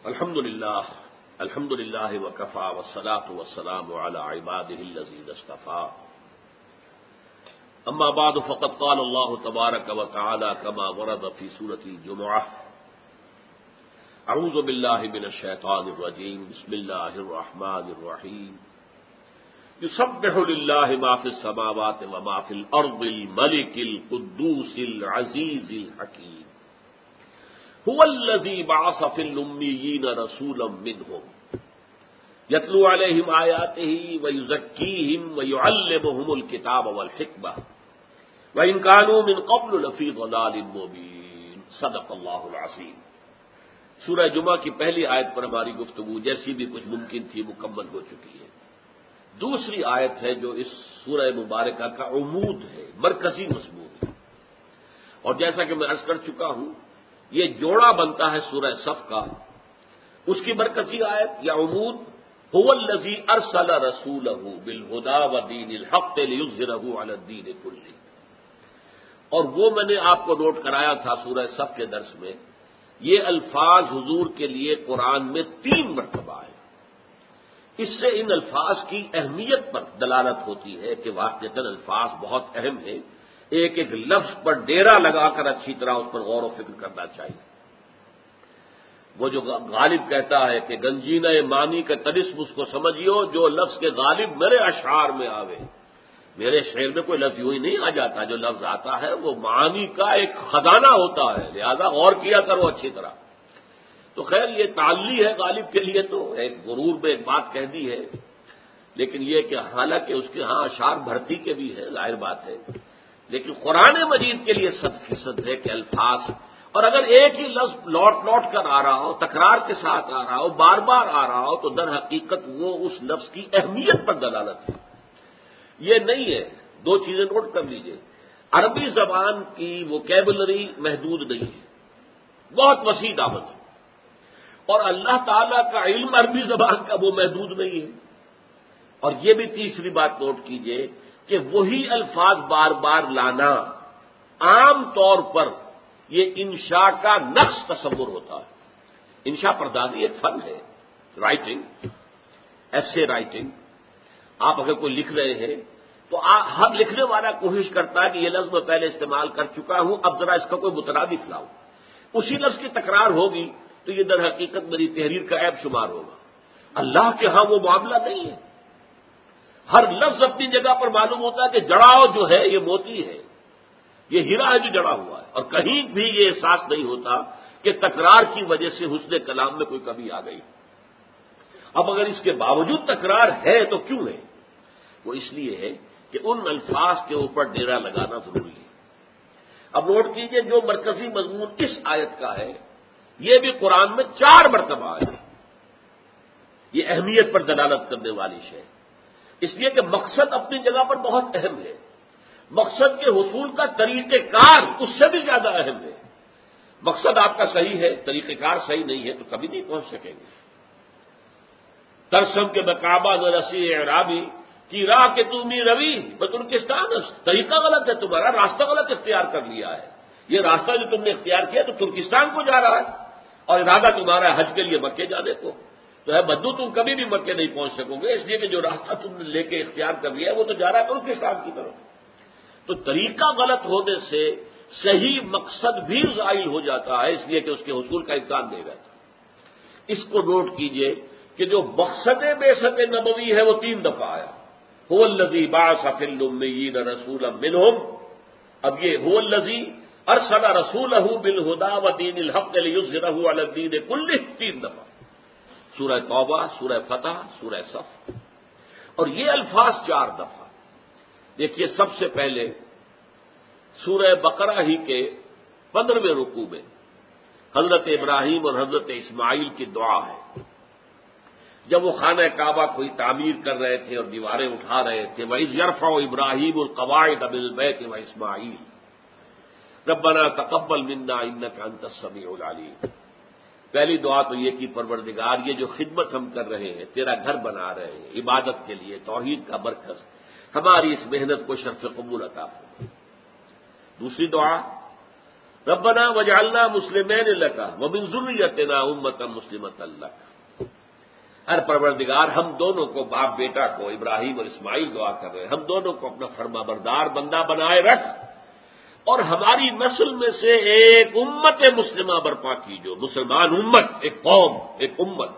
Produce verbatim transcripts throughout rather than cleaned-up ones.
الحمد للہ الحمد للہ وکفا والصلاة والسلام علی عباده الذین اصطفى اما بعد فقد قال اللہ تبارک وتعالی كما ورد فی سورۃ الجمعہ اعوذ باللہ من الشیطان الرجیم بسم اللہ الرحمن الرحیم یسبح للہ ما فی السماوات وما فی الارض الملک القدوس العزیز الحکیم هو الذی بعث فی الامیین رسولا منهم یتلو علیہم آیاتہ ویزکیہم ویعلمہم الکتاب والحکمہ وإن كانوا من قبل لفی ضلال مبین صدق اللہ العظیم۔ سورہ جمعہ کی پہلی آیت پر ہماری گفتگو جیسی بھی کچھ ممکن تھی مکمل ہو چکی ہے۔ دوسری آیت ہے جو اس سورہ مبارکہ کا عمود ہے، مرکزی مضمون ہے، اور جیسا کہ میں عرض کر چکا ہوں یہ جوڑا بنتا ہے سورہ صف کا۔ اس کی مرکزی آیت یا عمود هو الذی ارسل رسولہ بالہدی ودین الحق لیظہرہ علی الدین کلہ، اور وہ میں نے آپ کو نوٹ کرایا تھا سورہ صف کے درس میں، یہ الفاظ حضور کے لیے قرآن میں تین مرتبہ ہے۔ اس سے ان الفاظ کی اہمیت پر دلالت ہوتی ہے کہ واقعتاً الفاظ بہت اہم ہیں، ایک ایک لفظ پر ڈیرا لگا کر اچھی طرح اس پر غور و فکر کرنا چاہیے۔ وہ جو غالب کہتا ہے کہ گنجینہ معنی کا طلسم اس کو سمجھیو جو لفظ کے غالب میرے اشعار میں آوے، میرے شعر میں کوئی لفظ یوں ہی نہیں آ جاتا، جو لفظ آتا ہے وہ معانی کا ایک خزانہ ہوتا ہے، لہذا غور کیا کرو اچھی طرح۔ تو خیر یہ تعلی ہے غالب کے لیے، تو ایک غرور میں ایک بات کہہ دی ہے، لیکن یہ کہ حالانکہ اس کے ہاں اشعار بھرتی کے بھی ہے، ظاہر بات ہے، لیکن قرآن مجید کے لیے صد فیصد ہے کہ الفاظ، اور اگر ایک ہی لفظ لوٹ لوٹ کر آ رہا ہو، تکرار کے ساتھ آ رہا ہو، بار بار آ رہا ہو، تو در حقیقت وہ اس لفظ کی اہمیت پر دلالت ہے۔ یہ نہیں ہے، دو چیزیں نوٹ کر لیجئے، عربی زبان کی ووکیبلری محدود نہیں ہے، بہت وسیع دامن ہے، اور اللہ تعالیٰ کا علم عربی زبان کا وہ محدود نہیں ہے۔ اور یہ بھی تیسری بات نوٹ کیجئے کہ وہی الفاظ بار بار لانا عام طور پر یہ انشاء کا نقص تصور ہوتا ہے۔ انشاء پردازی ایک فن ہے، رائٹنگ، ایسے رائٹنگ۔ آپ اگر کوئی لکھ رہے ہیں تو ہر لکھنے والا کوشش کرتا ہے کہ یہ لفظ میں پہلے استعمال کر چکا ہوں، اب ذرا اس کا کوئی مترادف لاؤں، اسی لفظ کی تکرار ہوگی تو یہ در حقیقت میری تحریر کا عیب شمار ہوگا۔ اللہ کے ہاں وہ معاملہ نہیں ہے، ہر لفظ اپنی جگہ پر معلوم ہوتا ہے کہ جڑاؤ جو ہے یہ موتی ہے، یہ ہیرا ہے جو جڑا ہوا ہے، اور کہیں بھی یہ احساس نہیں ہوتا کہ تکرار کی وجہ سے حسن کلام میں کوئی کمی آ گئی۔ اب اگر اس کے باوجود تکرار ہے تو کیوں ہے؟ وہ اس لیے ہے کہ ان الفاظ کے اوپر ڈیرا لگانا ضروری ہے۔ اب نوٹ کیجئے جو مرکزی مضمون اس آیت کا ہے یہ بھی قرآن میں چار مرتبہ ہے، یہ اہمیت پر دلالت کرنے والی شے، اس لیے کہ مقصد اپنی جگہ پر بہت اہم ہے، مقصد کے حصول کا طریقہ کار اس سے بھی زیادہ اہم ہے۔ مقصد آپ کا صحیح ہے، طریقہ کار صحیح نہیں ہے تو کبھی نہیں پہنچ سکیں گے۔ ترسم کے بکعبہ رسی اعرابی کی راہ کے تمی روی بترکستان، طریقہ غلط ہے تمہارا، راستہ غلط اختیار کر لیا ہے، یہ راستہ جو تم نے اختیار کیا تو ترکستان کو جا رہا ہے، اور ارادہ تمہارا ہے حج کے لیے مکے جانے کو، تو ہے بدو تم کبھی بھی مکے نہیں پہنچ سکو گے، اس لیے کہ جو راستہ تم نے لے کے اختیار کر لیا ہے وہ تو جا رہا ہے ترکستان کی طرف۔ تو طریقہ غلط ہونے سے صحیح مقصد بھی زائل ہو جاتا ہے، اس لیے کہ اس کے حصول کا امکان نہیں رہتا۔ اس کو نوٹ کیجئے کہ جو مقصد بعثت نبوی ہے وہ تین دفعہ آیا، هو الذی بعث فی الامیین رسولا منہم، اب یہ هو الذی ارسل رسولہ بالہدی ودین الحق لیظہرہ علی الدین کلہ، تین دفعہ، سورہ توبہ، سورہ فتح، سورہ صف، اور یہ الفاظ چار دفعہ۔ دیکھیے سب سے پہلے سورہ بقرہ ہی کے پندرہویں رکوع میں حضرت ابراہیم اور حضرت اسماعیل کی دعا ہے، جب وہ خانہ کعبہ کوئی تعمیر کر رہے تھے اور دیواریں اٹھا رہے تھے، وَإِذْ يَرْفَعُ إِبْرَاهِيمُ الْقَوَاعِدَ مِنَ الْبَيْتِ وَإِسْمَاعِيلُ رَبَّنَا تَقَبَّلْ مِنَّا إِنَّكَ أَنتَ السَّمِيعُ الْعَلِيمُ۔ پہلی دعا تو یہ کہ پروردگار یہ جو خدمت ہم کر رہے ہیں، تیرا گھر بنا رہے ہیں عبادت کے لیے، توحید کا مرکز، ہماری اس محنت کو شرف قبول عطا فرما۔ دوسری دعا ربنا وجعلنا مسلمین لک ومن ذریتنا امۃ مسلمۃ لک، ہر پروردگار ہم دونوں کو، باپ بیٹا کو، ابراہیم اور اسماعیل دعا کر رہے ہیں، ہم دونوں کو اپنا فرما بردار بندہ بنائے رکھ اور ہماری نسل میں سے ایک امت مسلمہ برپا کی، جو مسلمان امت، ایک قوم، ایک امت۔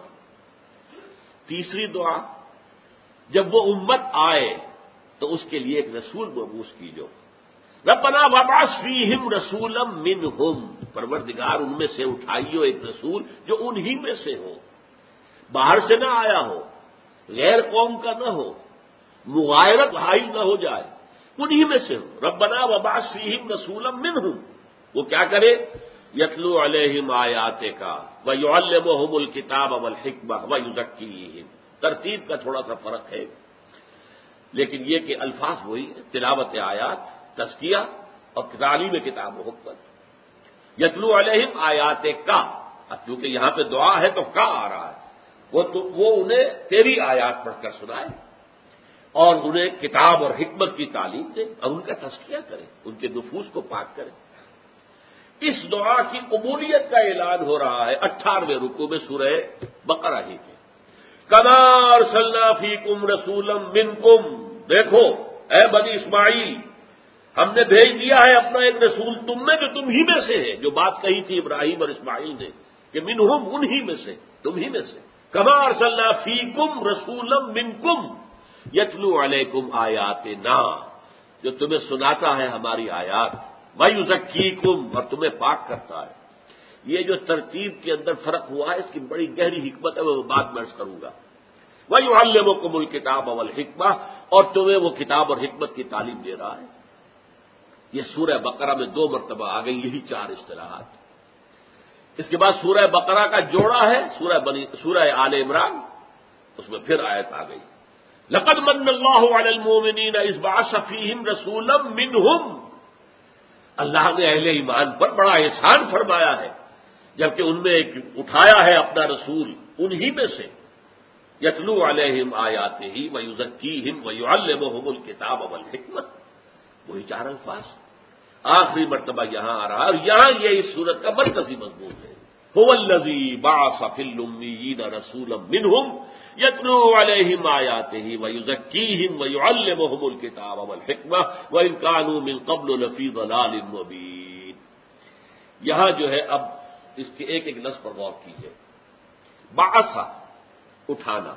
تیسری دعا، جب وہ امت آئے تو اس کے لیے ایک رسول مبعوث کیجو، ربنا وابعث فیہم رسولا منہم، پروردگار ان میں سے اٹھائیو ایک رسول جو انہی میں سے ہو، باہر سے نہ آیا ہو، غیر قوم کا نہ ہو، مغایرت حائل نہ ہو جائے، انہی میں سے ہو۔ ربنا وابعث فیہم رسولا منہم، وہ کیا کرے؟ یتلو علیہم آیاتک ویعلمہم الکتاب والحکمہ ویزکیہم، ترتیب کا تھوڑا سا فرق ہے، لیکن یہ کہ الفاظ وہی ہے، تلاوت آیات، تزکیہ اور تعلیم کتاب و حکمت۔ یتلو علیہم آیاتک، اب کیونکہ یہاں پہ دعا ہے تو کا آ رہا ہے، وہ تو وہ انہیں تیری آیات پڑھ کر سنائے اور انہیں کتاب اور حکمت کی تعلیم دے اور ان کا تزکیہ کرے، ان کے نفوس کو پاک کرے۔ اس دعا کی قبولیت کا اعلان ہو رہا ہے اٹھارہویں رکوع میں سورہ بقرہ ہی کے، کما ارسلنا فیکم رسولا منکم، دیکھو اے بنی اسماعیل، ہم نے بھیج دیا ہے اپنا ایک رسول تم میں جو تم ہی میں سے ہے، جو بات کہی تھی ابراہیم اور اسماعیل نے کہ منہم، انہی میں سے، تم ہی میں سے، کما ارسلنا فیکم رسولا منکم یتلو علیکم آیاتنا، جو تمہیں سناتا ہے ہماری آیات، ویزکیکم، اور تمہیں پاک کرتا ہے۔ یہ جو ترتیب کے اندر فرق ہوا ہے اس کی بڑی گہری حکمت ہے، وہ بعد میں عرض کروں گا۔ وَيُعَلِّمُكُمُ الْكِتَابَ وَالْحِکْمَةَ، اور تمہیں وہ کتاب اور حکمت کی تعلیم دے رہا ہے۔ یہ سورہ بقرہ میں دو مرتبہ آ گئی یہی چار اصطلاحات۔ اس کے بعد سورہ بقرہ کا جوڑا ہے سورہ بنی سورہ آل عمران، اس میں پھر آیت آ گئی، لَقَدْ مَنَّ اللَّهُ عَلَى الْمُؤْمِنِينَ إِذْ بَعَثَ فِيهِمْ رَسُولًا مِّنْهُمْ، اللہ نے اہل ایمان پر بڑا احسان فرمایا ہے جبکہ ان میں ایک اٹھایا ہے اپنا رسول انہی میں سے، یتلو علیہم آیاتہ ویزکیہم ویعلمہم الکتاب والحکمہ، وہی چار الفاظ آخری مرتبہ یہاں آ رہا ہے، اور یہاں یہ اس سورت کا مرکزی مضمون ہے۔ هو الذی بعث فی الامیین رسولا منہم یتلو علیہم آیاتہ ویزکیہم ویعلمہم الکتاب والحکمہ وإن كانوا من قبل لفی ضلال مبین۔ یہاں جو ہے اب اس کے ایک ایک لفظ پر غور کیجیے۔ بعث، اٹھانا،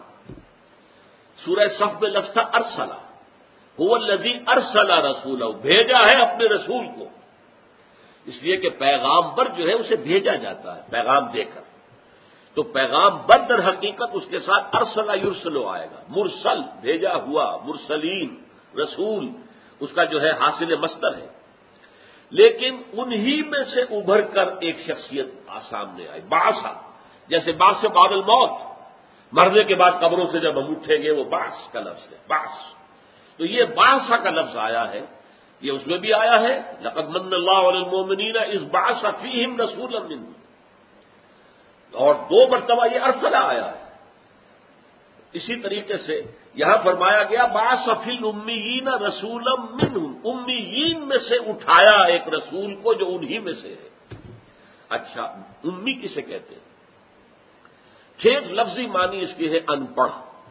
سورہ صف میں لفظ تھا ارسلہ، هو الذی ارسل رسولہ، بھیجا ہے اپنے رسول کو، اس لیے کہ پیغامبر جو ہے اسے بھیجا جاتا ہے پیغام دے کر، تو پیغام بر در حقیقت اس کے ساتھ ارسلہ یرسلو آئے گا، مرسل بھیجا ہوا، مرسلین رسول اس کا جو ہے حاصل مصدر ہے، لیکن انہی میں سے ابھر کر ایک شخصیت سامنے آئی، بعثا، جیسے بعث بعد الموت، مرنے کے بعد قبروں سے جب ہم اٹھیں گے وہ بعث کا لفظ ہے، بعث، تو یہ بعثا کا لفظ آیا ہے، یہ اس میں بھی آیا ہے لقد من اللہ علی المؤمنین اذ بعث فیہم رسولا منہم، اور دو مرتبہ یہ ارسلہ آیا ہے۔ اسی طریقے سے یہاں فرمایا گیا بعث فی الامیین رسولا منہم، امیین میں سے اٹھایا ایک رسول کو جو انہی میں سے ہے۔ اچھا، امی کسے کہتے ہیں؟ ٹھیک لفظی معنی اس کی ہے ان پڑھ،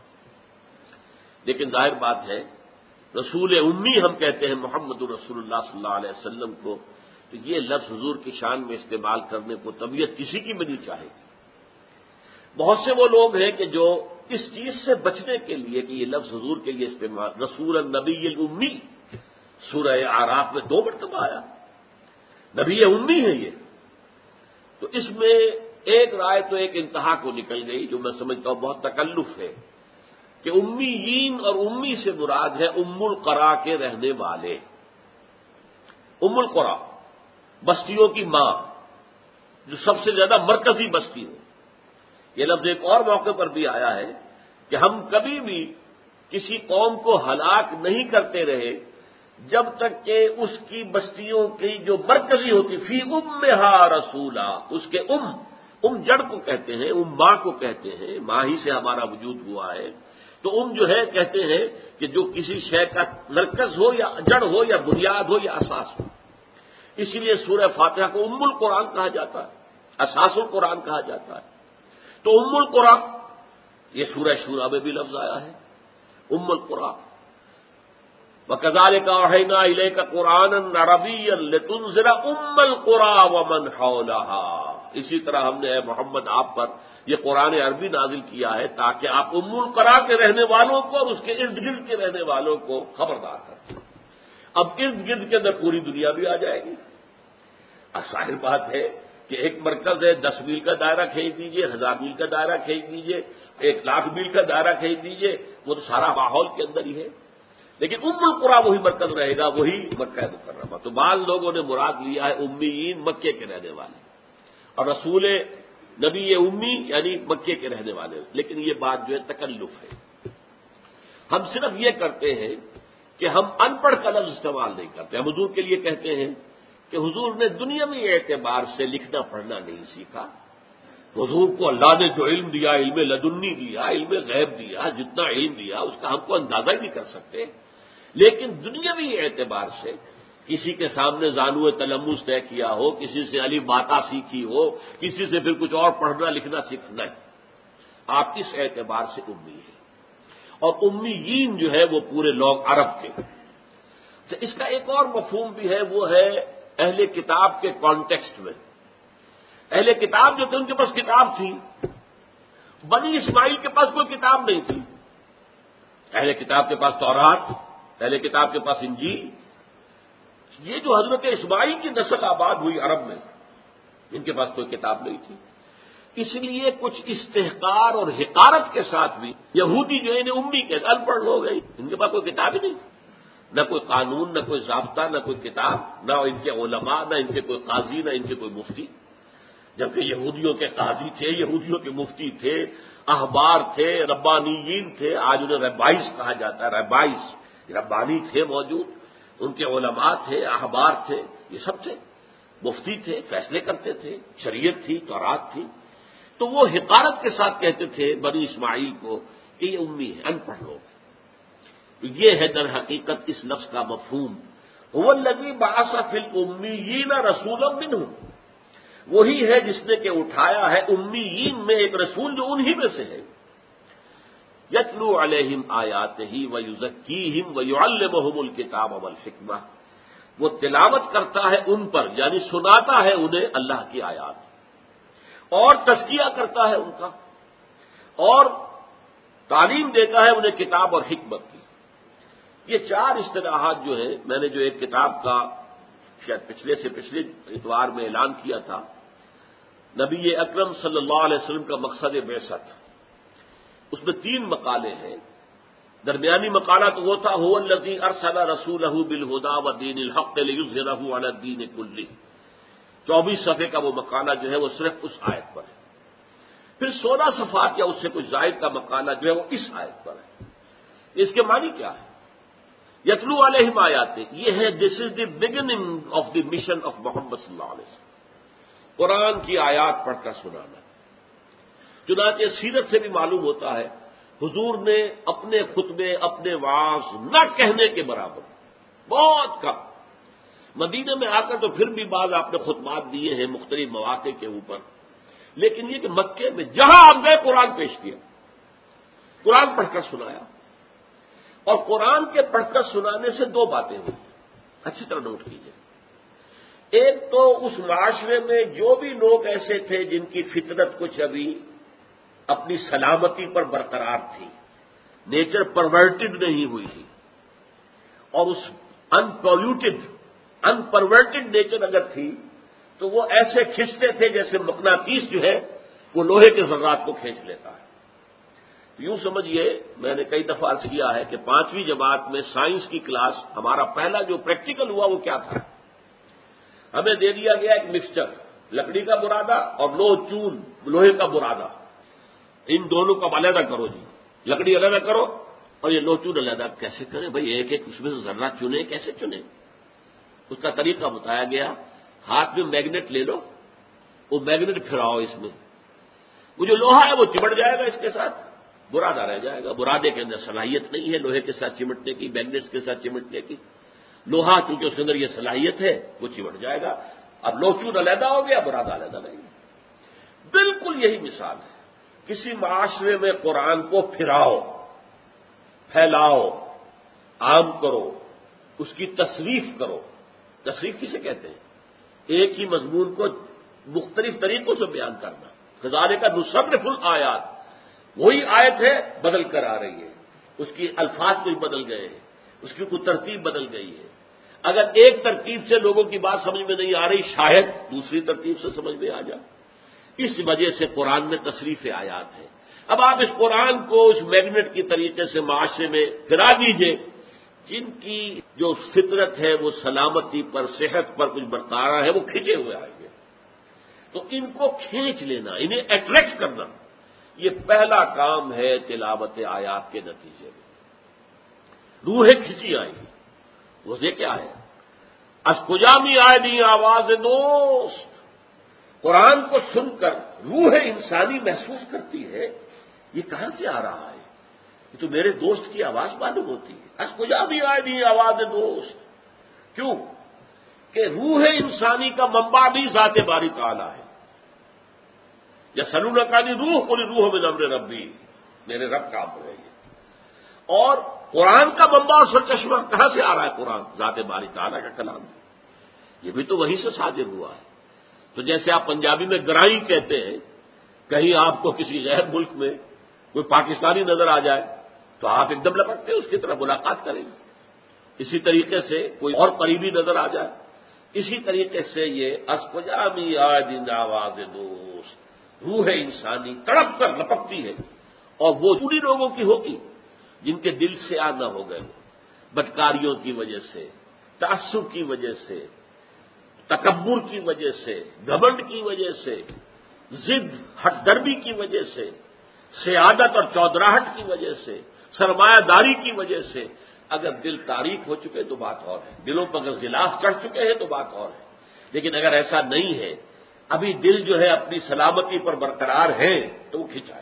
لیکن ظاہر بات ہے رسول امی ہم کہتے ہیں محمد رسول اللہ صلی اللہ علیہ وسلم کو، تو یہ لفظ حضور کی شان میں استعمال کرنے کو طبیعت کسی کی بھی نہیں چاہے گی۔ بہت سے وہ لوگ ہیں کہ جو اس چیز سے بچنے کے لیے کہ یہ لفظ حضور کے لیے استعمال، رسول النبی الامی سورہ اعراف میں دو مرتبہ آیا، نبی امی ہے یہ، تو اس میں ایک رائے تو ایک انتہا کو نکل گئی جو میں سمجھتا ہوں بہت تکلف ہے، کہ امیین اور امی سے مراد ہے ام القرا کے رہنے والے، ام القرا بستیوں کی ماں، جو سب سے زیادہ مرکزی بستی ہو۔ یہ لفظ ایک اور موقع پر بھی آیا ہے کہ ہم کبھی بھی کسی قوم کو ہلاک نہیں کرتے رہے جب تک کہ اس کی بستیوں کی جو مرکزی ہوتی فی امہا رسولا، اس کے ام ام جڑ کو کہتے ہیں، ام ماں کو کہتے ہیں، ماں ہی سے ہمارا وجود ہوا ہے، تو ام جو ہے کہتے ہیں کہ جو کسی شے کا مرکز ہو یا جڑ ہو یا بنیاد ہو یا اساس ہو، اسی لیے سورہ فاتحہ کو ام القرآن کہا جاتا ہے، اساس القرآن کہا جاتا ہے۔ تو ام القرآن، یہ سورہ شورى میں بھی لفظ آیا ہے ام القرآن۔ وَكَذَلِكَ أَوْحَيْنَا إِلَيْكَ قُرْآنًا عَرَبِيًّا لِتُنذِرَ أُمَّ الْقُرَىٰ وَمَنْ حَوْلَهَا، اسی طرح ہم نے اے محمد آپ پر یہ قرآن عربی نازل کیا ہے تاکہ آپ ام القریٰ کے رہنے والوں کو اور اس کے ارد گرد کے رہنے والوں کو خبردار کریں۔ اب ارد گرد کے اندر پوری دنیا بھی آ جائے گی۔ ظاہر بات ہے کہ ایک مرکز ہے، دس میل کا دائرہ کھینچ دیجیے، ہزار میل کا دائرہ کھینچ دیجیے، ایک لاکھ میل کا دائرہ کھینچ دیجیے، وہ تو سارا ماحول کے اندر ہی ہے، لیکن ام القریٰ وہی مرکز رہے گا، وہی مکہ مکرمہ۔ تو بعض لوگوں نے مراد لیا ہے امیین مکے کے رہنے والے، اور رسول نبی امی یعنی مکے کے رہنے والے، لیکن یہ بات جو ہے تکلف ہے۔ ہم صرف یہ کرتے ہیں کہ ہم ان پڑھ کا لفظ استعمال نہیں کرتے۔ ہم حضور کے لیے کہتے ہیں کہ حضور نے دنیاوی اعتبار سے لکھنا پڑھنا نہیں سیکھا، حضور کو اللہ نے جو علم دیا، علم لدنی دیا، علم غیب دیا، جتنا علم دیا اس کا ہم کو اندازہ ہی نہیں کر سکتے، لیکن دنیاوی اعتبار سے کسی کے سامنے زانو تلمس طے کیا ہو، کسی سے علی باتا سیکھی ہو، کسی سے پھر کچھ اور پڑھنا لکھنا سیکھنا ہے، آپ اس اعتبار سے امی ہیں۔ اور امیین جو ہے وہ پورے لوگ عرب کے۔ تو اس کا ایک اور مفہوم بھی ہے، وہ ہے اہل کتاب کے کانٹیکسٹ میں۔ اہل کتاب جو تھے ان کے پاس کتاب تھی، بنی اسماعیل کے پاس کوئی کتاب نہیں تھی۔ اہل کتاب کے پاس تورات، اہل کتاب کے پاس انجیل۔ یہ جو حضرت اسماعیل کی نسل آباد ہوئی عرب میں، ان کے پاس کوئی کتاب نہیں تھی، اس لیے کچھ استحقار اور حقارت کے ساتھ بھی یہودی جو ہے انہیں امی کے ان پڑھ ہو گئی، ان کے پاس کوئی کتاب ہی نہیں تھی، نہ کوئی قانون، نہ کوئی ضابطہ، نہ کوئی کتاب، نہ ان کے علماء، نہ ان کے کوئی قاضی، نہ ان کے کوئی مفتی، جبکہ یہودیوں کے قاضی تھے، یہودیوں کے مفتی تھے، احبار تھے، ربانیین تھے، آج انہیں ربائس کہا جاتا ہے، ربائس ربانی تھے موجود، ان کے علماء تھے، احبار تھے، یہ سب تھے، مفتی تھے، فیصلے کرتے تھے، شریعت تھی، تورات تھی۔ تو وہ حقارت کے ساتھ کہتے تھے بنی اسماعیل کو کہ یہ امی ہے، ان پڑھ لوگ۔ تو یہ ہے در حقیقت اس لفظ کا مفہوم، هو الذی بعث فی الامیین رسولا منہم، وہی ہے جس نے کہ اٹھایا ہے امیین میں ایک رسول جو انہی میں سے ہے، یتلو علیہم آیاتہ ویزکیہم ویعلمہم الکتاب والحکمہ، وہ تلاوت کرتا ہے ان پر، یعنی سناتا ہے انہیں اللہ کی آیات، اور تزکیہ کرتا ہے ان کا، اور تعلیم دیتا ہے انہیں کتاب اور حکمت کی۔ یہ چار اصطلاحات جو ہیں، میں نے جو ایک کتاب کا شاید پچھلے سے پچھلے اتوار میں اعلان کیا تھا، نبی اکرم صلی اللہ علیہ وسلم کا مقصد بعثت، اس میں تین مقالے ہیں۔ درمیانی مقالہ تو وہ تھا هو الذی ارسل رسولہ بالہدی ودین الحق لیظہرہ علی الدین کلہ، چوبیس صفحے کا وہ مقالہ جو ہے وہ صرف اس آیت پر ہے۔ پھر سولہ صفحات یا اس سے کچھ زائد کا مقالہ جو ہے وہ اس آیت پر ہے۔ اس کے معنی کیا ہے؟ یتلو علیہم آیات، یہ ہے this is the beginning of the mission of Muhammad صلی اللہ علیہ وسلم، قرآن کی آیات پڑھ کر سنانا۔ چنانچہ سیرت سے بھی معلوم ہوتا ہے حضور نے اپنے خطبے، اپنے وعظ نہ کہنے کے برابر، بہت کم، مدینے میں آ کر تو پھر بھی بعض آپ نے خطبات دیے ہیں مختلف مواقع کے اوپر، لیکن یہ کہ مکے میں جہاں آپ گئے قرآن پیش کیا، قرآن پڑھ کر سنایا۔ اور قرآن کے پڑھ کر سنانے سے دو باتیں ہوئی، اچھی طرح نوٹ کیجیے۔ ایک تو اس معاشرے میں جو بھی لوگ ایسے تھے جن کی فطرت کچھ ابھی اپنی سلامتی پر برقرار تھی، نیچر پرورٹڈ نہیں ہوئی تھی، اور اس ان پولوٹڈ ان پرورٹڈ نیچر اگر تھی تو وہ ایسے کھینچتے تھے جیسے مقناطیس جو ہے وہ لوہے کے ذرات کو کھینچ لیتا ہے۔ یوں سمجھیے، میں نے کئی دفعہ عرض کیا ہے کہ پانچویں جماعت میں سائنس کی کلاس ہمارا پہلا جو پریکٹیکل ہوا وہ کیا تھا؟ ہمیں دے دیا گیا ایک مکسچر، لکڑی کا برادہ اور لوہ چون لوہے کا برادہ، ان دونوں کا علیحدہ کرو جی، لکڑی علیحدہ کرو اور یہ لوہ چون علیحدہ کیسے کریں بھائی؟ ایک ایک اس میں سے ذرہ چنے، کیسے چنے؟ اس کا طریقہ بتایا گیا، ہاتھ میں میگنیٹ لے لو، وہ میگنیٹ پھراؤ اس میں، وہ جو لوہا ہے وہ چمٹ جائے گا، اس کے ساتھ برادہ رہ جائے گا۔ برادے کے اندر صلاحیت نہیں ہے لوہے کے ساتھ چمٹنے کی، میگنیٹس کے ساتھ چمٹنے کی، لوہا چونکہ اس کے اندر یہ صلاحیت ہے وہ چمٹ جائے گا. اب لوہ چون علیحدہ ہو گیا، براد علیحدہ نہیں. بالکل یہی مثال ہے. کسی معاشرے میں قرآن کو پھراؤ، پھیلاؤ، عام کرو، اس کی تصریف کرو. تصریف کسے کہتے ہیں؟ ایک ہی مضمون کو مختلف طریقوں سے بیان کرنا. خزانے کا نصرف الآیات، وہی آیت ہے بدل کر آ رہی ہے، اس کی الفاظ کچھ بدل گئے ہیں، اس کی کوئی ترتیب بدل گئی ہے. اگر ایک ترتیب سے لوگوں کی بات سمجھ میں نہیں آ رہی، شاید دوسری ترتیب سے سمجھ میں آ جائے. اس وجہ سے قرآن میں تصریف آیات ہے. اب آپ اس قرآن کو اس میگنیٹ کی طریقے سے معاشرے میں پھرا دیجئے، جن کی جو فطرت ہے وہ سلامتی پر، صحت پر کچھ برقرار ہے، وہ کھنچے ہوئے آئیں گے. تو ان کو کھینچ لینا، انہیں اٹریکٹ کرنا، یہ پہلا کام ہے تلاوت آیات کے نتیجے میں. روحیں کھینچی آئیں گی. وہ یہ کیا ہے؟ اسکجامی آئے دی آواز دوست. قرآن کو سن کر روح انسانی محسوس کرتی ہے یہ کہاں سے آ رہا ہے، یہ تو میرے دوست کی آواز معلوم ہوتی ہے. اسکجامی آئے دی آواز دوست. کیوں کہ روح انسانی کا منبع بھی ذات باری تعالی ہے. یا سلون کا نہیں روح کوئی روح میں امر ربی، میرے رب کا امر ہے یہ. اور قرآن کا منبع اور سرچشمہ کہاں سے آ رہا ہے؟ قرآن ذات باری تعالی کا کلام ہے. یہ بھی تو وہیں سے صادر ہوا ہے. تو جیسے آپ پنجابی میں گرائی کہتے ہیں، کہیں آپ کو کسی غیر ملک میں کوئی پاکستانی نظر آ جائے تو آپ ایک دم لپکتے ہیں اس کی طرح ملاقات کریں گے. اسی طریقے سے کوئی اور قریبی نظر آ جائے، اسی طریقے سے یہ اسکجامی آدین آواز دوست، روح انسانی تڑپ کر لپکتی ہے. اور وہ پوری لوگوں کی ہوگی جن کے دل سے آ نہ ہو گئے، بدکاریوں کی وجہ سے، تعصب کی وجہ سے، تکبر کی وجہ سے، گھمنڈ کی وجہ سے، ضد ہٹ دربی کی وجہ سے، سیادت اور چودراہٹ کی وجہ سے، سرمایہ داری کی وجہ سے اگر دل تاریک ہو چکے تو بات اور ہے. دلوں پر اگر غلاف چڑھ چکے ہیں تو بات اور ہے. لیکن اگر ایسا نہیں ہے، ابھی دل جو ہے اپنی سلامتی پر برقرار ہے تو وہ کھنچائے.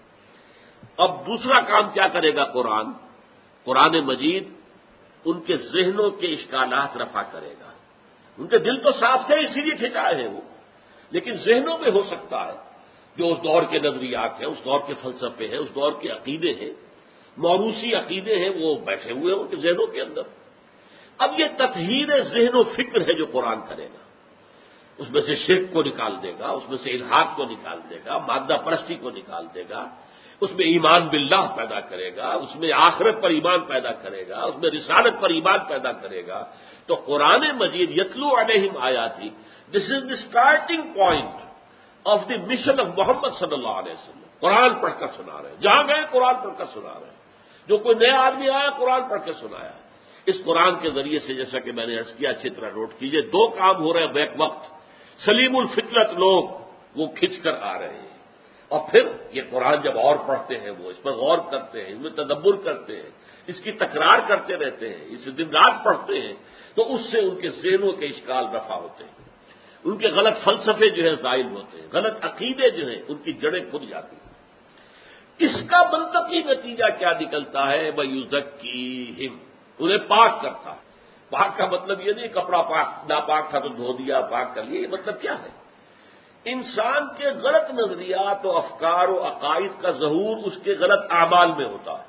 اب دوسرا کام کیا کرے گا قرآن؟ قرآن مجید ان کے ذہنوں کے اشکالات رفع کرے گا. ان کے دل تو صاف تھے اسی لیے کھنچائے ہیں وہ، لیکن ذہنوں میں ہو سکتا ہے جو اس دور کے نظریات ہیں، اس دور کے فلسفے ہیں، اس دور کے عقیدے ہیں، موروثی عقیدے ہیں، وہ بیٹھے ہوئے ہیں ان کے ذہنوں کے اندر. اب یہ تطہیر ذہن و فکر ہے جو قرآن کرے گا. اس میں سے شرک کو نکال دے گا، اس میں سے الحاد کو نکال دے گا، مادہ پرستی کو نکال دے گا، اس میں ایمان باللہ پیدا کرے گا، اس میں آخرت پر ایمان پیدا کرے گا، اس میں رسالت پر ایمان پیدا کرے گا. تو قرآن مجید یتلو علیہم آیاتی، this is the starting point of the mission of Muhammad صلی اللہ علیہ وسلم. قرآن پڑھ کر سنا رہے ہیں، جہاں گئے قرآن پڑھ کر سنا رہے ہیں. جو کوئی نیا آدمی آیا قرآن پڑھ کے سنایا. اس قرآن کے ذریعے سے جیسا کہ میں نے عرض کیا، اچھی طرح نوٹ کیجئے، دو کام ہو رہے ہیں بیک وقت. سلیم الفطرت لوگ وہ کھنچ کر آ رہے ہیں، اور پھر یہ قرآن جب اور پڑھتے ہیں، وہ اس پر غور کرتے ہیں، اس میں تدبر کرتے ہیں، اس کی تکرار کرتے رہتے ہیں، اسے دن رات پڑھتے ہیں، تو اس سے ان کے ذہنوں کے اشکال رفع ہوتے ہیں، ان کے غلط فلسفے جو ہیں زائل ہوتے ہیں، غلط عقیدے جو ہیں ان کی جڑیں کھل جاتی ہیں. اس کا منطقی نتیجہ کیا نکلتا ہے؟ وَيُزَكِّيهِمْ، انہیں پاک کرتا ہے. پاک کا مطلب یہ نہیں کپڑا پاک ناپاک تھا تو دھو دیا، پاک کر لیا. یہ مطلب کیا ہے؟ انسان کے غلط نظریات و افکار و عقائد کا ظہور اس کے غلط اعمال میں ہوتا ہے.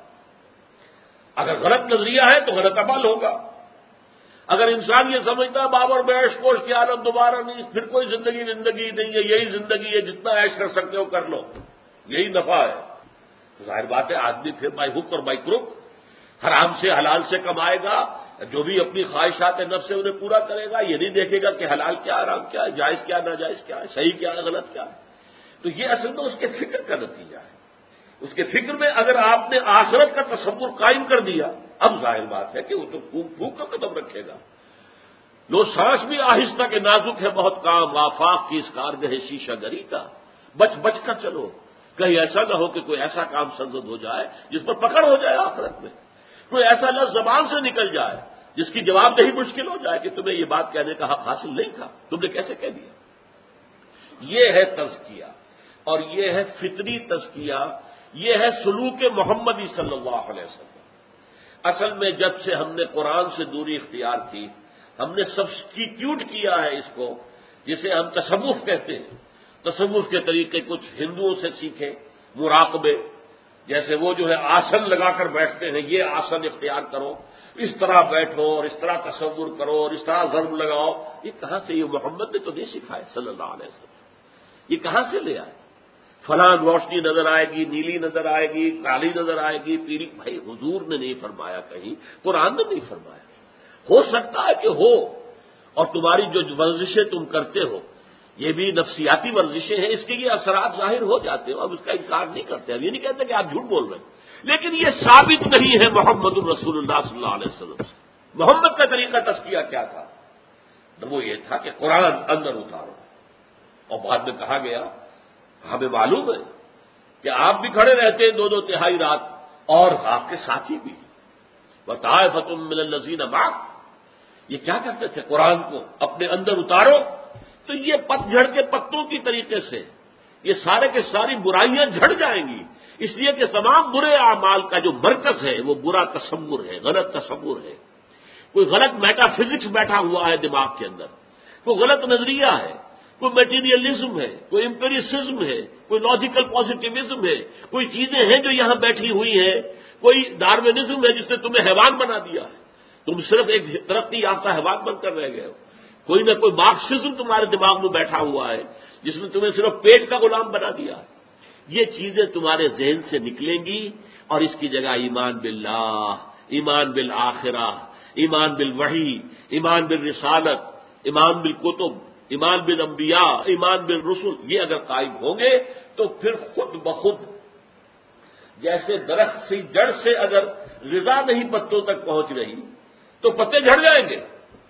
اگر غلط نظریہ ہے تو غلط عمل ہوگا. اگر انسان یہ سمجھتا ہے بابر میں عیش کوش کی عالم دوبارہ نہیں، پھر کوئی زندگی زندگی نہیں ہے، یہی زندگی ہے، جتنا عیش کر سکتے ہو کر لو، یہی نفع ہے، تو ظاہر بات ہے آدمی پھر بائی ہک اور بائی کروک حرام سے حلال سے کمائے گا. جو بھی اپنی خواہشات نفس سے انہیں پورا کرے گا، یہ نہیں دیکھے گا کہ حلال کیا حرام کیا ہے، جائز کیا ناجائز کیا ہے، صحیح کیا ہے غلط کیا ہے. تو یہ اصل میں اس کے فکر کا نتیجہ ہے. اس کے فکر میں اگر آپ نے آخرت کا تصور قائم کر دیا، اب ظاہر بات ہے کہ وہ تو پھونک پھونک کر قدم رکھے گا. لو سانس بھی آہستہ کے نازک ہے بہت کام، آفاق کی اس کارگہ شیشہ گری کا، بچ بچ کر چلو، کہیں ایسا نہ ہو کہ کوئی ایسا کام سرزد ہو جائے جس پر پکڑ ہو جائے آخرت میں، کوئی ایسا لفظ زبان سے نکل جائے جس کی جواب دہی مشکل ہو جائے کہ تمہیں یہ بات کہنے کا حق حاصل نہیں تھا، تم نے کیسے کہہ دیا. یہ ہے تزکیہ، اور یہ ہے فطری تزکیہ، یہ ہے سلوک محمدی صلی اللہ علیہ وسلم. اصل میں جب سے ہم نے قرآن سے دوری اختیار کی، ہم نے سبسٹیٹیوٹ کیا ہے اس کو، جسے ہم تصوف کہتے ہیں۔ تصوف کے طریقے کچھ ہندوؤں سے سیکھے، مراقبے، جیسے وہ جو ہے آسن لگا کر بیٹھتے ہیں، یہ آسن اختیار کرو، اس طرح بیٹھو اور اس طرح تصور کرو اور اس طرح ضرب لگاؤ۔ یہ کہاں سے؟ یہ محمد نے تو نہیں سکھایا صلی اللہ علیہ وسلم۔ یہ کہاں سے لے آئے؟ فلاں روشنی نظر آئے گی، نیلی نظر آئے گی، کالی نظر آئے گی، پیلی۔ بھائی حضور نے نہیں فرمایا، کہیں قرآن نے نہیں فرمایا۔ ہو سکتا ہے کہ ہو، اور تمہاری جو ورزشیں تم کرتے ہو یہ بھی نفسیاتی ورزشیں ہیں، اس کے یہ اثرات ظاہر ہو جاتے ہو، اب اس کا انکار نہیں کرتے، اب یہ نہیں کہتے کہ آپ جھوٹ بول رہے ہیں، لیکن یہ ثابت نہیں ہے محمد الرسول اللہ صلی اللہ علیہ وسلم سے۔ محمد کا طریقہ تزکیہ کیا تھا؟ وہ یہ تھا کہ قرآن اندر اتارو، اور بعد میں کہا گیا، ہمیں معلوم ہے کہ آپ بھی کھڑے رہتے ہیں دو دو تہائی رات، اور آپ کے ساتھی بھی۔ وطائفۃ من الذین معک، یہ کیا کرتے تھے؟ قرآن کو اپنے اندر اتارو، تو یہ پت جھڑ کے پتوں کی طریقے سے یہ سارے کے ساری برائیاں جھڑ جائیں گی، اس لیے کہ تمام برے اعمال کا جو مرکز ہے وہ برا تصور ہے، غلط تصور ہے، کوئی غلط میٹا فزکس بیٹھا ہوا ہے دماغ کے اندر، کوئی غلط نظریہ ہے، کوئی میٹیریلزم ہے، کوئی امپیریسزم ہے، کوئی لاجیکل پازیٹیوزم ہے، کوئی چیزیں ہیں جو یہاں بیٹھی ہوئی ہیں، کوئی ڈارونزم ہے جس نے تمہیں حیوان بنا دیا ہے، تم صرف ایک ترقی یافتہ حیوان بن کر رہ گئے ہو، کوئی نہ کوئی مارکسزم تمہارے دماغ میں بیٹھا ہوا ہے جس نے تمہیں صرف پیٹ کا غلام بنا دیا ہے۔ یہ چیزیں تمہارے ذہن سے نکلیں گی، اور اس کی جگہ ایمان باللہ، ایمان بالآخرہ، ایمان بالوحی، ایمان بالرسالت، ایمان بالکتب، ایمان بالانبیاء، ایمان بالرسل، یہ اگر قائم ہوں گے تو پھر خود بخود جیسے درخت سے جڑ سے اگر غذا نہیں پتوں تک پہنچ رہی تو پتے جھڑ جائیں گے،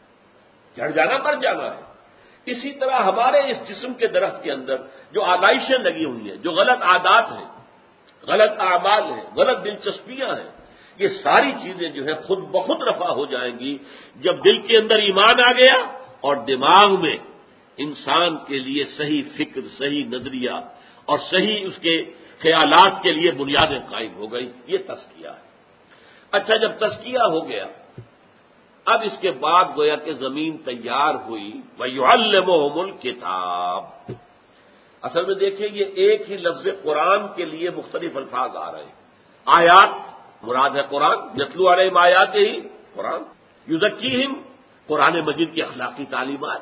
جھڑ جانا مر جانا ہے۔ اسی طرح ہمارے اس جسم کے درخت کے اندر جو آلائشیں لگی ہوئی ہیں، جو غلط عادات ہیں، غلط اعمال ہیں، غلط دلچسپیاں ہیں، یہ ساری چیزیں جو ہے خود بخود رفع ہو جائیں گی جب دل کے اندر ایمان آ گیا اور دماغ میں انسان کے لیے صحیح فکر، صحیح نظریہ اور صحیح اس کے خیالات کے لیے بنیادیں قائم ہو گئی۔ یہ تزکیہ ہے۔ اچھا، جب تزکیہ ہو گیا، اب اس کے بعد گویا کہ زمین تیار ہوئی، وَيُعَلِّمُهُمُ الْكِتَابَ۔ اصل میں دیکھیں یہ ایک ہی لفظ قرآن کے لیے مختلف الفاظ آ رہے ہیں۔ آیات مراد ہے قرآن، یتلو علیہم آیات ہی قرآن، یزکیہم قرآن مجید کی اخلاقی تعلیمات،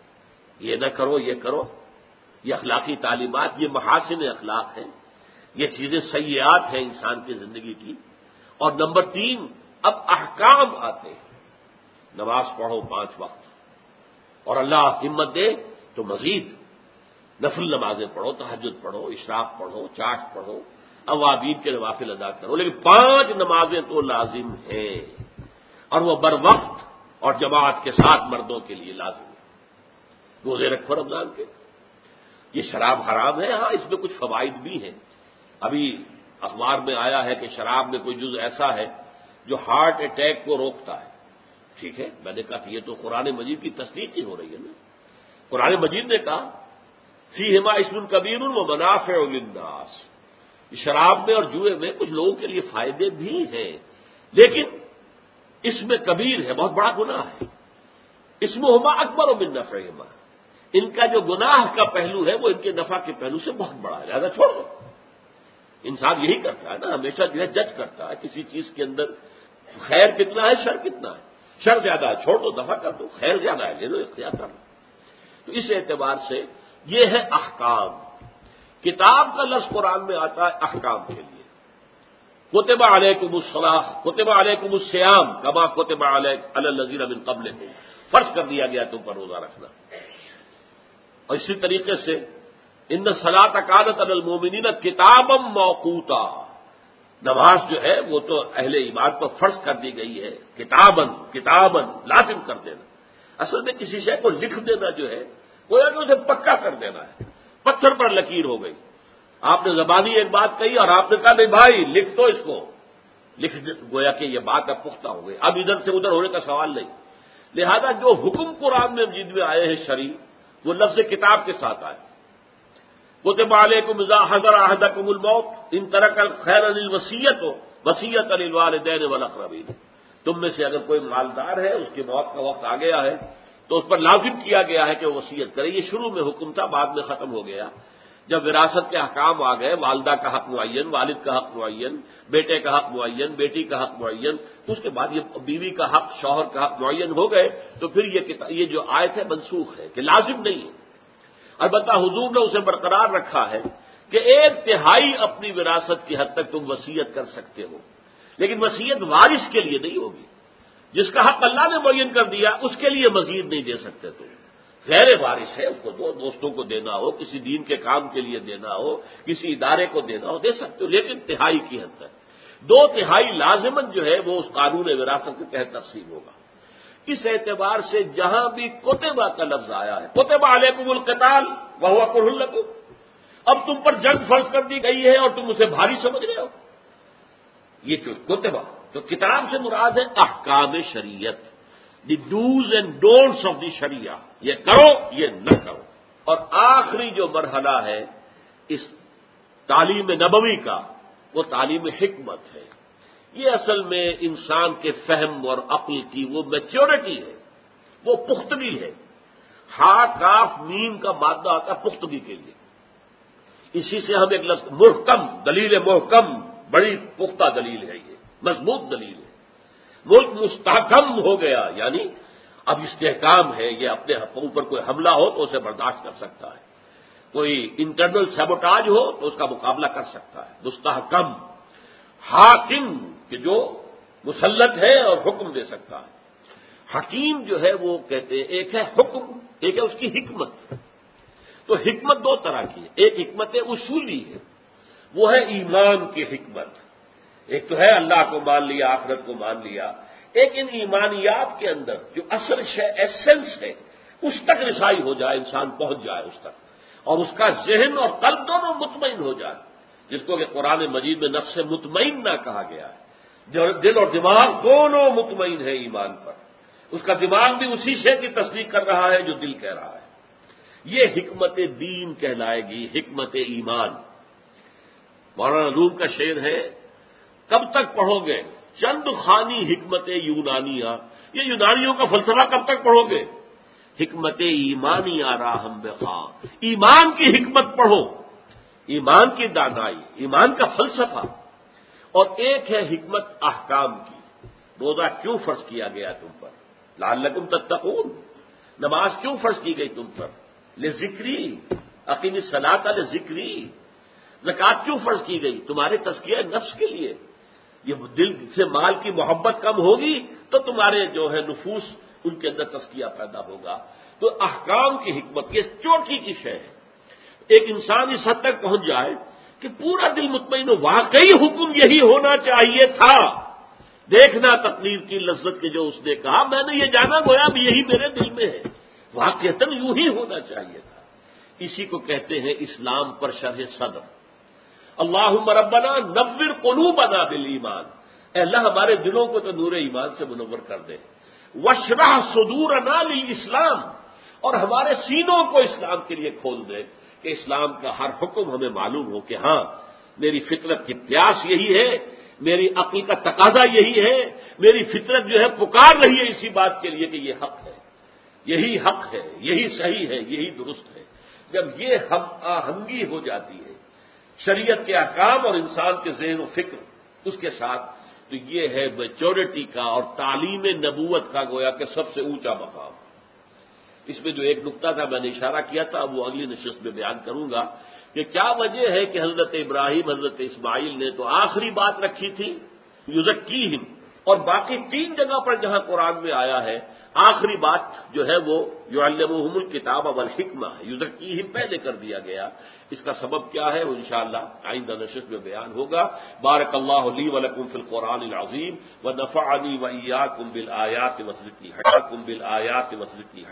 یہ نہ کرو یہ کرو، یہ اخلاقی تعلیمات، یہ محاسن اخلاق ہیں، یہ چیزیں سیئات ہیں انسان کی زندگی کی۔ اور نمبر تین، اب احکام آتے ہیں، نماز پڑھو پانچ وقت، اور اللہ ہمت دے تو مزید نفل نمازیں پڑھو، تہجد پڑھو، اشراق پڑھو، چاش پڑھو، اوابین کے نوافل ادا کرو، لیکن پانچ نمازیں تو لازم ہیں، اور وہ بر وقت اور جماعت کے ساتھ مردوں کے لیے لازم ہے۔ روزے رکھو رمضان کے۔ یہ شراب حرام ہے، ہاں اس میں کچھ فوائد بھی ہیں۔ ابھی اخبار میں آیا ہے کہ شراب میں کوئی جز ایسا ہے جو ہارٹ اٹیک کو روکتا ہے۔ ٹھیک ہے، میں نے کہا کہ یہ تو قرآن مجید کی تصدیق ہی ہو رہی ہے نا۔ قرآن مجید نے کہا فیہما اسم کبیر ومنافع للناس، شراب میں اور جوئے میں کچھ لوگوں کے لیے فائدے بھی ہیں، لیکن اس میں کبیر ہے، بہت بڑا گناہ ہے۔ اسمہما اکبر من نفعہما، ان کا جو گناہ کا پہلو ہے وہ ان کے نفع کے پہلو سے بہت بڑا ہے، لہذا چھوڑ دو۔ انسان یہی کرتا ہے نا، ہمیشہ جو ہے جج کرتا ہے کسی چیز کے اندر خیر کتنا ہے، شر کتنا ہے، شر زیادہ ہے چھوڑ دو، دفع کر دو، خیر زیادہ ہے لے لو، اختیار کر لو۔ تو اس اعتبار سے یہ ہے احکام۔ کتاب کا لفظ قرآن میں آتا ہے احکام کے لیے۔ کتب علیکم الصلاۃ، کتب علیکم الصیام کما کتب علی الذین من قبلکم، فرض کر دیا گیا تم پر روزہ رکھنا۔ اور اسی طریقے سے ان الصلاۃ کانت علی المؤمنین کتابا موقوتا، نماز جو ہے وہ تو اہل ایمان پر فرض کر دی گئی ہے، کتابن کتابن لازم کر دینا۔ اصل میں کسی شے کو لکھ دینا جو ہے گویا کہ اسے پکا کر دینا ہے، پتھر پر لکیر ہو گئی۔ آپ نے زبانی ایک بات کہی اور آپ نے کہا نہیں بھائی لکھ دو اس کو، لکھ گویا کہ یہ بات اب پختہ ہو گئی، اب ادھر سے ادھر ہونے کا سوال نہیں۔ لہذا جو حکم قرآن میں مجید میں آئے ہیں شرعی، وہ لفظ کتاب کے ساتھ آئے۔ کتب علیکم اذا حضر احدکم الموت ان ترک خیرا الوصیۃ وصیۃ للوالدین والاقربین، تم میں سے اگر کوئی مالدار ہے اس کی موت کا وقت آ گیا ہے تو اس پر لازم کیا گیا ہے کہ وہ وصیت کرے۔ یہ شروع میں حکم تھا، بعد میں ختم ہو گیا۔ جب وراثت کے احکام آ گئے، والدہ کا حق معین، والد کا حق معین، بیٹے کا حق معین، بیٹی کا حق معین، تو اس کے بعد یہ بیوی کا حق، شوہر کا حق معین ہو گئے، تو پھر یہ یہ جو آیت ہے منسوخ ہے کہ لازم نہیں ہے۔ البتہ حضور نے اسے برقرار رکھا ہے کہ ایک تہائی اپنی وراثت کی حد تک تم وصیت کر سکتے ہو، لیکن وصیت وارث کے لیے نہیں ہوگی۔ جس کا حق اللہ نے معین کر دیا اس کے لیے مزید نہیں دے سکتے تم۔ غیر وارث ہے، اس کو دو دوستوں کو دینا ہو، کسی دین کے کام کے لیے دینا ہو، کسی ادارے کو دینا ہو، دے سکتے ہو، لیکن تہائی کی حد تک۔ دو تہائی لازمن جو ہے وہ اس قانون وراثت کے تحت تقسیم ہوگا۔ اس اعتبار سے جہاں بھی کتبہ کا لفظ آیا ہے، کتبہ علیکم القتال وہو کرہ لکم، اب تم پر جنگ فرض کر دی گئی ہے اور تم اسے بھاری سمجھ رہے ہو، یہ جو کتبہ تو کتاب سے مراد ہے احکام شریعت، the dos and don'ts of the sharia, یہ کرو یہ نہ کرو۔ اور آخری جو مرحلہ ہے اس تعلیم نبوی کا وہ تعلیم حکمت ہے۔ یہ اصل میں انسان کے فہم اور عقل کی وہ میچورٹی ہے، وہ پختگی ہے۔ ہا کاف میم کا مادہ آتا ہے پختگی کے لیے، اسی سے ہم ایک لفظ محکم، دلیل محکم، بڑی پختہ دلیل ہے، یہ مضبوط دلیل ہے۔ ملک مستحکم ہو گیا، یعنی اب استحکام ہے، یہ اپنے اوپر کوئی حملہ ہو تو اسے برداشت کر سکتا ہے، کوئی انٹرنل سیبوٹاج ہو تو اس کا مقابلہ کر سکتا ہے۔ مستحکم، حاکم کہ جو مسلط ہے اور حکم دے سکتا ہے۔ حکیم جو ہے وہ کہتے ہیں ایک ہے حکم، ایک ہے اس کی حکمت۔ تو حکمت دو طرح کی ہے، ایک حکمت اصولی ہے، وہ ہے ایمان کی حکمت۔ ایک تو ہے اللہ کو مان لیا، آخرت کو مان لیا، ایک ان ایمانیات کے اندر جو اصل شے ایسنس ہے اس تک رسائی ہو جائے، انسان پہنچ جائے اس تک، اور اس کا ذہن اور قلب دونوں مطمئن ہو جائے، جس کو کہ قرآن مجید میں نفس مطمئن نہ کہا گیا ہے۔ دل اور دماغ دونوں مطمئن ہے ایمان پر، اس کا دماغ بھی اسی شے کی تصدیق کر رہا ہے جو دل کہہ رہا ہے۔ یہ حکمت دین کہلائے گی، حکمت ایمان۔ مولانا روم کا شعر ہے، کب تک پڑھو گے چند خانی حکمت یونانیہ، یہ یونانیوں کا فلسفہ کب تک پڑھو گے؟ حکمت ایمانی راہم بخواں، ایمان کی حکمت پڑھو، ایمان کی دانائی، ایمان کا فلسفہ۔ اور ایک ہے حکمت احکام کی، روزہ کیوں فرض کیا گیا تم پر؟ لعلکم تتقون، نماز کیوں فرض کی گئی تم پر؟ لذکری، اقیم الصلاۃ لذکری۔ زکوٰۃ کیوں فرض کی گئی؟ تمہارے تزکیہ نفس کے لیے۔ یہ دل سے مال کی محبت کم ہوگی تو تمہارے جو ہے نفوس ان کے اندر تزکیہ پیدا ہوگا۔ تو احکام کی حکمت یہ چوٹی کی شے ہے۔ ایک انسان اس حد تک پہنچ جائے کہ پورا دل مطمئن ہو، واقعی حکم یہی ہونا چاہیے تھا، دیکھنا تقدیر کی لذت کے جو اس نے کہا، میں نے یہ جانا گویا اب یہی میرے دل میں ہے، واقعتاً یوں ہی ہونا چاہیے تھا۔ اسی کو کہتے ہیں اسلام پر شرح صدر۔ اللہم ربنا نور قلوبنا بالایمان، اے اللہ ہمارے دلوں کو تو نور ایمان سے منور کر دے۔ واشرح صدورنا للاسلام، اور ہمارے سینوں کو اسلام کے لیے کھول دے کہ اسلام کا ہر حکم ہمیں معلوم ہو کہ ہاں میری فطرت کی پیاس یہی ہے، میری عقل کا تقاضا یہی ہے، میری فطرت جو ہے پکار رہی ہے اسی بات کے لیے کہ یہ حق ہے، یہی حق ہے، یہی صحیح ہے، یہی درست ہے۔ جب یہ ہم آہنگی ہو جاتی ہے شریعت کے احکام اور انسان کے ذہن و فکر اس کے ساتھ، تو یہ ہے میچورٹی کا اور تعلیم نبوت کا گویا کہ سب سے اونچا مقام۔ اس میں جو ایک نقطہ تھا میں نے اشارہ کیا تھا وہ اگلی نشست میں بیان کروں گا کہ کیا وجہ ہے کہ حضرت ابراہیم حضرت اسماعیل نے تو آخری بات رکھی تھی یزکیہم، اور باقی تین جگہ پر جہاں قرآن میں آیا ہے آخری بات جو ہے وہ یعلمہم الکتاب والحکمہ ہے، یزکیہم پہلے کر دیا گیا۔ اس کا سبب کیا ہے وہ انشاءاللہ آئندہ نشست میں بیان ہوگا۔ بارک اللہ لی ولکم فی القرآن العظیم ونفعنی وإیاکم بالآیات والذکر الحکیم بالآیات والذکر